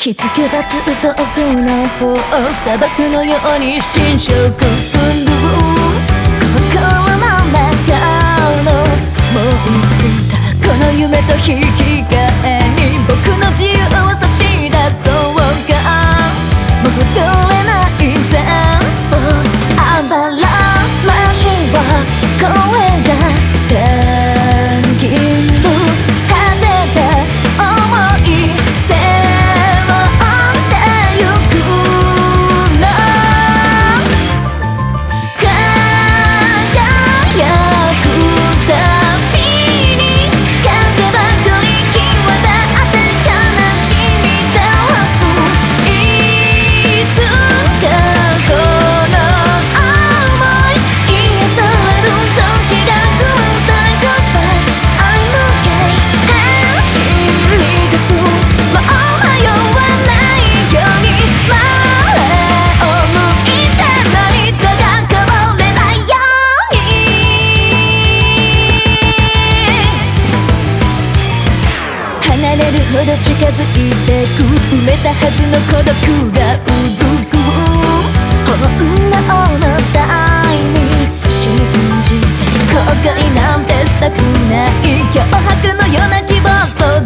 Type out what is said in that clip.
気づけばずっと奥の方、砂漠のように侵食する心の中のもう捨てたこの夢と引き換えに僕の自由を差し出そうか。戻れない絶望アンバランスマシンは声ができる果てた想い背負ってゆくの輝くたびに影ばかり際立って悲しみ照らすいつかこの想い癒される時が来る Time goes by I'm okay 走り出すもう迷わないように前を向いて何かが変われないように離れるほど近づいてく埋めたはずの孤独がうずく本能のタイに信じて後悔なんてしたくない脅迫のような希望